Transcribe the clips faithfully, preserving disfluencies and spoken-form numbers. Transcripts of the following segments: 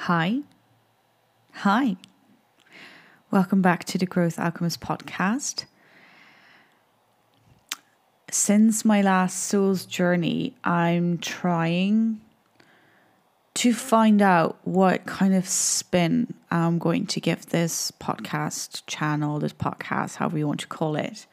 Hi. Hi. Welcome back to the Growth Alchemist podcast. Since my last soul's journey, I'm trying to find out what kind of spin I'm going to give this podcast channel, this podcast, however you want to call it.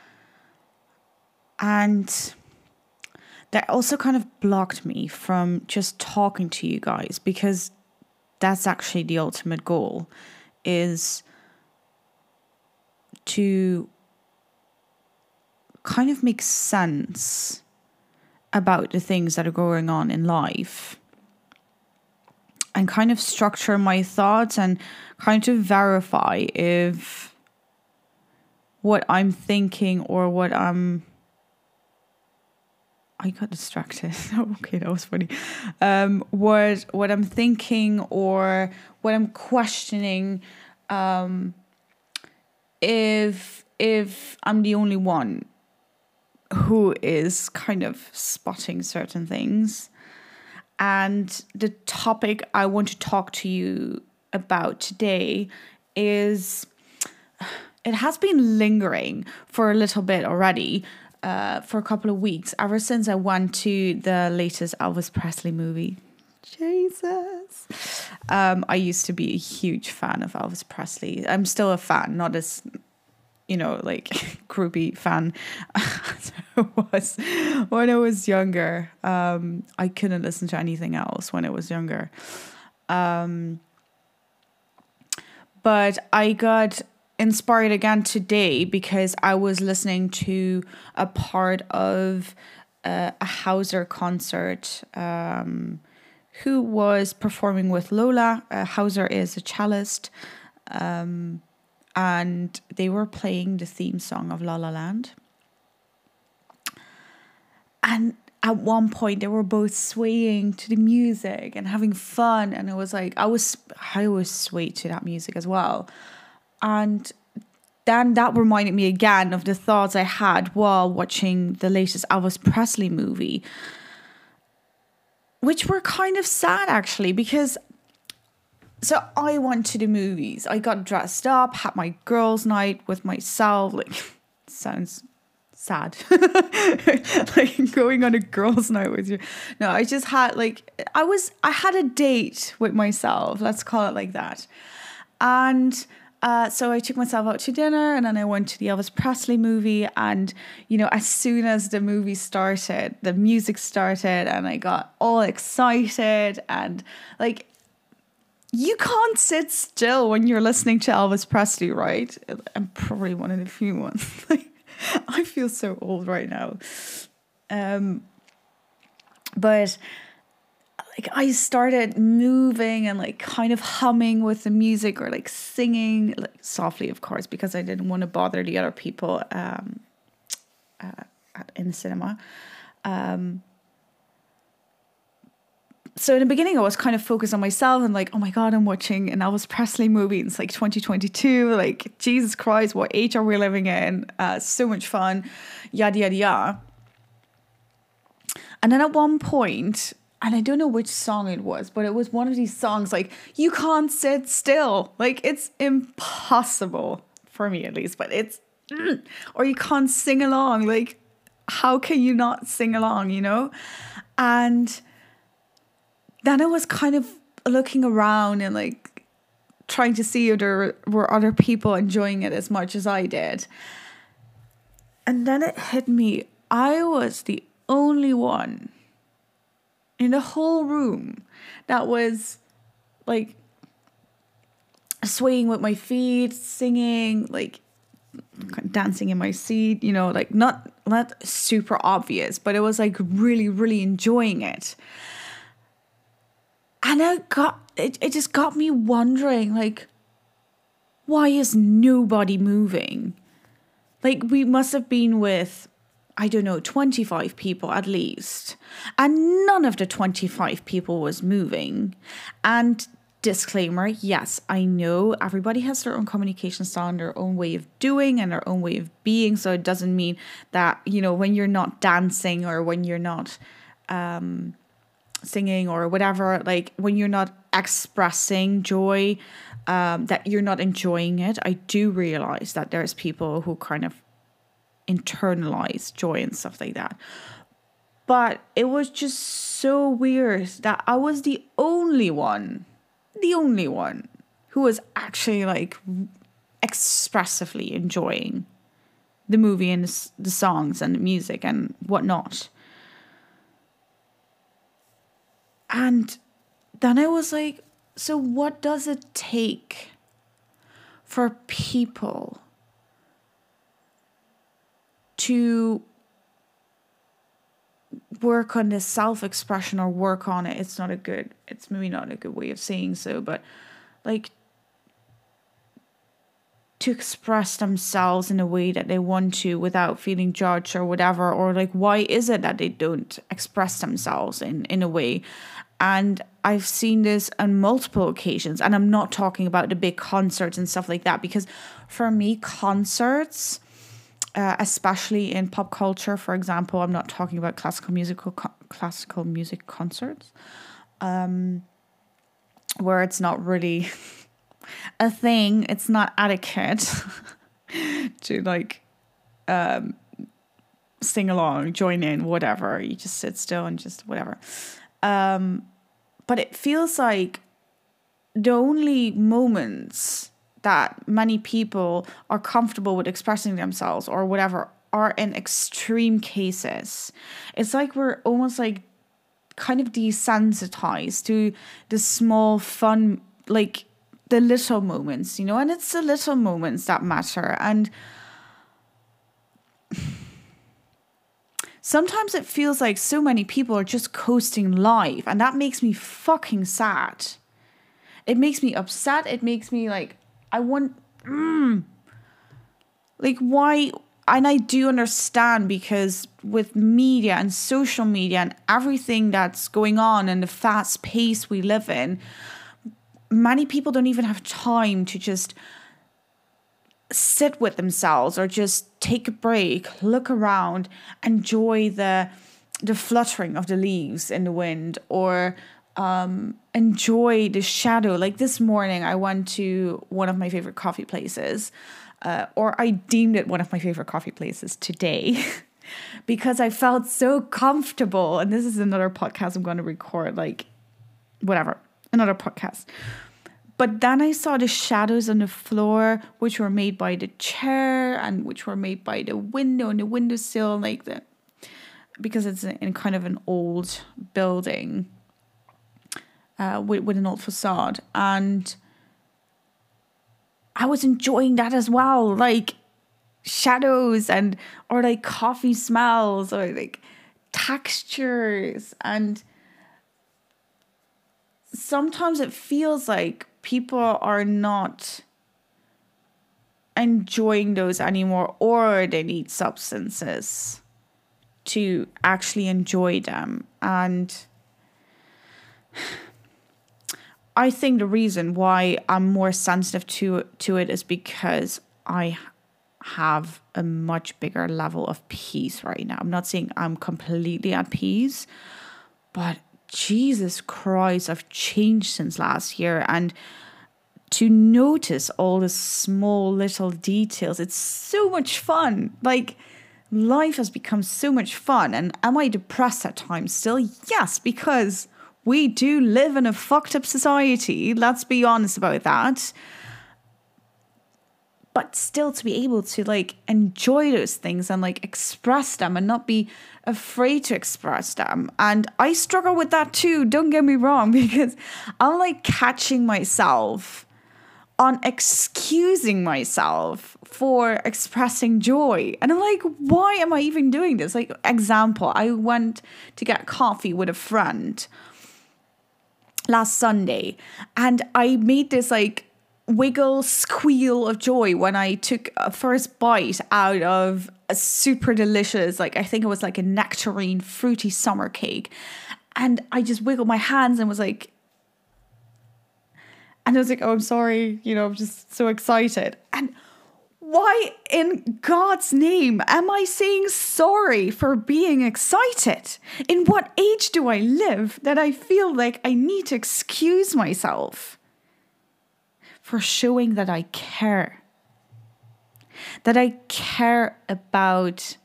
And that also kind of blocked me from just talking to you guys, because that's actually the ultimate goal, is to kind of make sense about the things that are going on in life and kind of structure my thoughts and kind of verify if what I'm thinking or what I'm I got distracted. Okay, that was funny. Um, what what I'm thinking or what I'm questioning, um, if if I'm the only one who is kind of spotting certain things. And the topic I want to talk to you about today is, it has been lingering for a little bit already. Uh, for a couple of weeks, ever since I went to the latest Elvis Presley movie. Jesus. Um, I used to be a huge fan of Elvis Presley. I'm still a fan, not as, you know, like groupie fan as I was when I was younger. Um, I couldn't listen to anything else when I was younger. Um, but I got inspired again today because I was listening to a part of uh, a Hauser concert, um, who was performing with Lola. Uh, Hauser is a cellist, um, and they were playing the theme song of La La Land. And at one point they were both swaying to the music and having fun, and it was like I was I was swayed to that music as well. And then that reminded me again of the thoughts I had while watching the latest Elvis Presley movie, which were kind of sad actually, because so I went to the movies. I got dressed up, had my girls' night with myself. Like, sounds sad. Like going on a girls' night with you. No, I just had like, I was, I had a date with myself. Let's call it like that. And Uh, so I took myself out to dinner, and then I went to the Elvis Presley movie. And, you know, as soon as the movie started, the music started, and I got all excited. And like, you can't sit still when you're listening to Elvis Presley, right? I'm probably one of the few ones. Like, I feel so old right now. Um, but like I started moving and like kind of humming with the music, or like singing, like softly, of course, because I didn't want to bother the other people um, uh, at, in the cinema. Um, so in the beginning, I was kind of focused on myself and like, oh my God, I'm watching an Elvis Presley movie. It's like twenty twenty-two. Like, Jesus Christ, what age are we living in? Uh, so much fun, yada, yada, yada. And then at one point, and I don't know which song it was, but it was one of these songs like, you can't sit still. Like, it's impossible for me, at least, but it's, or you can't sing along. Like, how can you not sing along, you know? And then I was kind of looking around and like trying to see if there were other people enjoying it as much as I did. And then it hit me. I was the only one in the whole room that was like swaying with my feet, singing, like dancing in my seat, you know, like not not super obvious, but it was like really, really enjoying it. And it got it, it just got me wondering, like, why is nobody moving? Like, we must have been with, I don't know, twenty-five people at least. And none of the twenty-five people was moving. And disclaimer, yes, I know everybody has their own communication style and their own way of doing and their own way of being. So it doesn't mean that, you know, when you're not dancing or when you're not um, singing or whatever, like when you're not expressing joy, um, that you're not enjoying it. I do realize that there's people who kind of internalize joy and stuff like that. But it was just so weird that I was the only one, the only one who was actually like expressively enjoying the movie and the, the songs and the music and whatnot. And then I was like, so what does it take for people to work on this self-expression or work on it? It's not a good, it's maybe not a good way of saying so, but like to express themselves in a way that they want to without feeling judged or whatever, or like why is it that they don't express themselves in, in a way? And I've seen this on multiple occasions, and I'm not talking about the big concerts and stuff like that, because for me, concerts, uh, especially in pop culture, for example, I'm not talking about classical musical co- classical music concerts, um, where it's not really a thing. It's not etiquette to like um, sing along, join in, whatever. You just sit still and just whatever. Um, but it feels like the only moments that many people are comfortable with expressing themselves or whatever are in extreme cases. It's like we're almost like kind of desensitized to the small fun, like the little moments, you know, and it's the little moments that matter. And sometimes it feels like so many people are just coasting life, and that makes me fucking sad. It makes me upset. It makes me like, I want, mm, like why? And I do understand, because with media and social media and everything that's going on and the fast pace we live in, many people don't even have time to just sit with themselves or just take a break, look around, enjoy the the fluttering of the leaves in the wind, or um, enjoy the shadow. Like this morning, I went to one of my favorite coffee places, uh, or I deemed it one of my favorite coffee places today, because I felt so comfortable. And this is another podcast I'm going to record, like whatever, another podcast. But then I saw the shadows on the floor, which were made by the chair and which were made by the window and the windowsill, like the, because it's in kind of an old building uh, with, with an old facade. And I was enjoying that as well, like shadows and, or like coffee smells or like textures. And sometimes it feels like people are not enjoying those anymore, or they need substances to actually enjoy them. And I think the reason why I'm more sensitive to to it is because I have a much bigger level of peace right now. I'm not saying I'm completely at peace, but Jesus Christ, I've changed since last year. And to notice all the small little details, it's so much fun. Like, life has become so much fun. And am I depressed at times still? Yes, because we do live in a fucked up society. Let's be honest about that. But still to be able to like enjoy those things and like express them and not be afraid to express them. And I struggle with that too, don't get me wrong, because I'm like catching myself on excusing myself for expressing joy. And I'm like, why am I even doing this? Like, example, I went to get coffee with a friend last Sunday, and I made this like wiggle squeal of joy when I took a first bite out of a super delicious, like I think it was like a nectarine fruity summer cake, and I just wiggled my hands and was like, and I was like, oh, I'm sorry, you know, I'm just so excited. And Why in God's name am I saying sorry for being excited? In what age do I live that I feel like I need to excuse myself for showing that I care? That I care about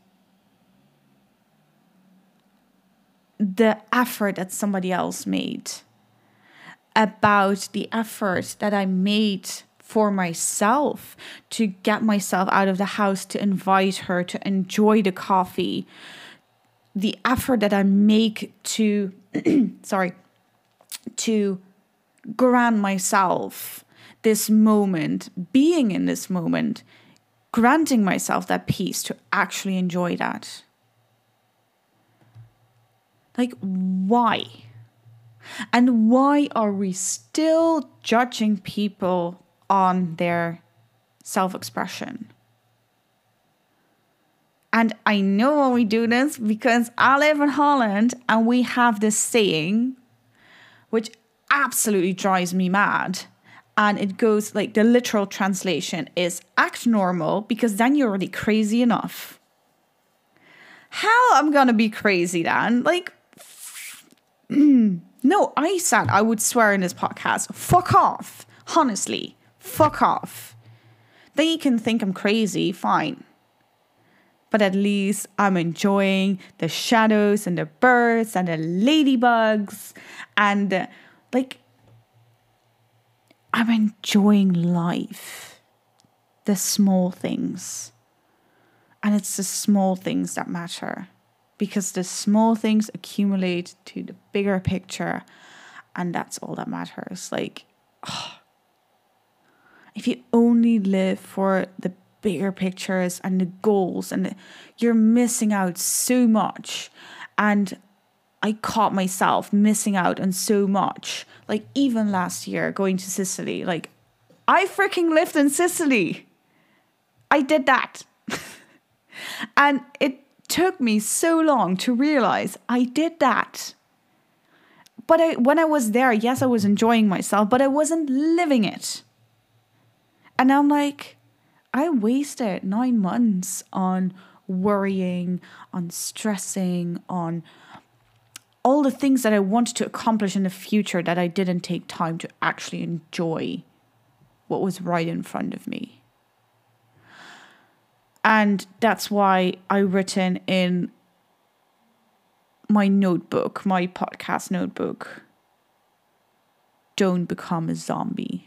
the effort that somebody else made, about the effort that I made for myself to get myself out of the house, to invite her, to enjoy the coffee, the effort that I make to, sorry, to grant myself this moment, being in this moment, granting myself that peace to actually enjoy that. Like, why? And why are we still judging people on their self-expression? And I know why we do this because I live in Holland and we have this saying, which absolutely drives me mad. And it goes like, the literal translation is act normal because then you're already crazy enough. How am I gonna be crazy then? Like, no, I said I would swear in this podcast. Fuck off. Honestly, fuck off. Then you can think I'm crazy, fine. But at least I'm enjoying the shadows and the birds and the ladybugs. And uh, like, I'm enjoying life. The small things. And it's the small things that matter. Because the small things accumulate to the bigger picture. And that's all that matters. Like, oh, if you only live for the bigger pictures and the goals, and the, you're missing out so much. And I caught myself missing out on so much. Like, even last year, going to Sicily. Like, I freaking lived in Sicily. I did that. And it took me so long to realize I did that. But I, when I was there, yes, I was enjoying myself, but I wasn't living it. And I'm like, I wasted nine months on worrying, on stressing, on all the things that I wanted to accomplish in the future that I didn't take time to actually enjoy what was right in front of me. And that's why I've written in my notebook, my podcast notebook, don't become a zombie.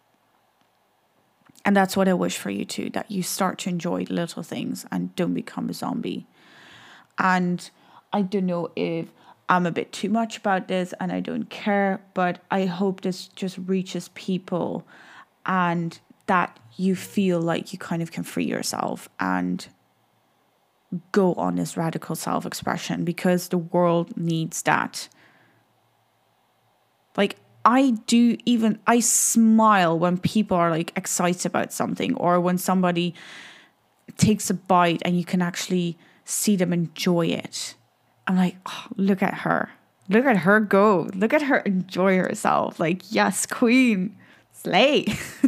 And that's what I wish for you too, that you start to enjoy the little things and don't become a zombie. And I don't know if I'm a bit too much about this and I don't care, but I hope this just reaches people and that you feel like you kind of can free yourself and go on this radical self-expression, because the world needs that. Like, I do even, I smile when people are like excited about something, or when somebody takes a bite and you can actually see them enjoy it. I'm like, oh, look at her. Look at her go. Look at her enjoy herself. Like, yes, queen, slay.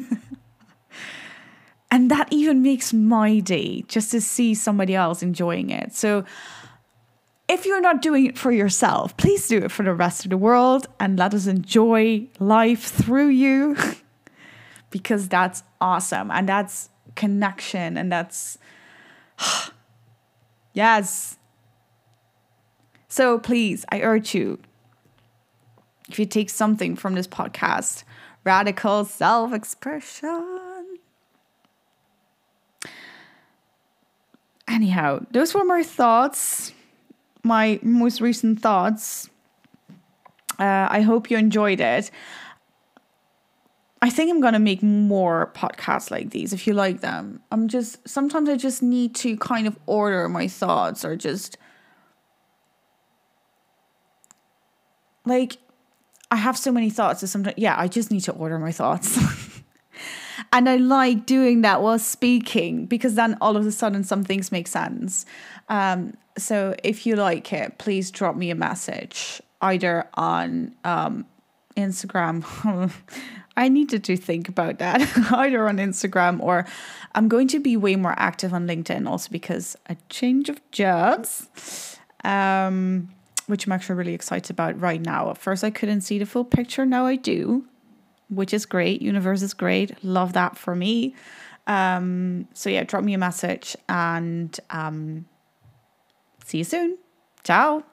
And that even makes my day, just to see somebody else enjoying it. So if you're not doing it for yourself, please do it for the rest of the world and let us enjoy life through you, because that's awesome. And that's connection. And that's, yes. So please, I urge you, if you take something from this podcast, radical self-expression. Anyhow, those were my thoughts, my most recent thoughts. Uh, I hope you enjoyed it. I think I'm going to make more podcasts like these if you like them. I'm just, sometimes I just need to kind of order my thoughts, or just like, I have so many thoughts that sometimes, yeah, I just need to order my thoughts. And I like doing that while speaking, because then all of a sudden some things make sense. Um, so if you like it, please drop me a message either on um, Instagram. I needed to think about that. Either on Instagram, or I'm going to be way more active on LinkedIn also because a change of jobs, um, which I'm actually really excited about right now. At first I couldn't see the full picture. Now I do, which is great. Universe is great. Love that for me. Um, so yeah, drop me a message and um, see you soon. Ciao.